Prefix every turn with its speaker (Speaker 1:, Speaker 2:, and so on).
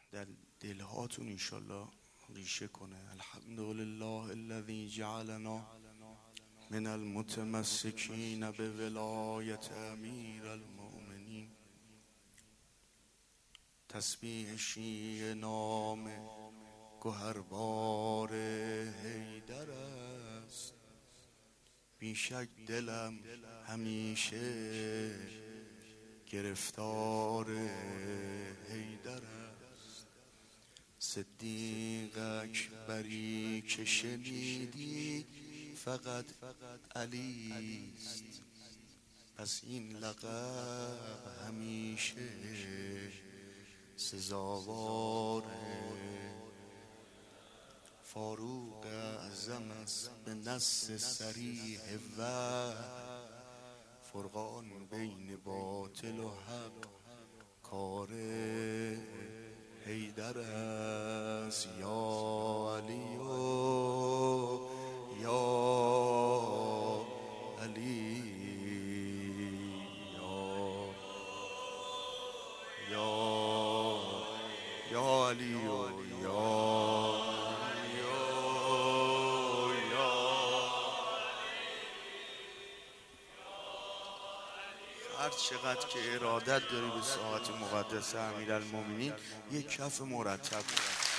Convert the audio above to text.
Speaker 1: در دلهاتون انشالله ریشه کنه. الحمدلله الذی جعلنا من المتمسکین به ولایت امیر المؤمنین. تسبیح شیعه نام گوهربار حیدر است، بیشک دلم همیشه گرفتار حیدر است. صدیق اکبری که شنیدی فقط علی است، پس این لقب همیشه سزاوار. فاروق اعظم است به نص صریح و فرقان بین باطل و حق کار حیدر است. یا علی و یا علی یا علی و هر چقدر که ارادت داری به ساعت مقدس امیرالمومنین یک کف مرتب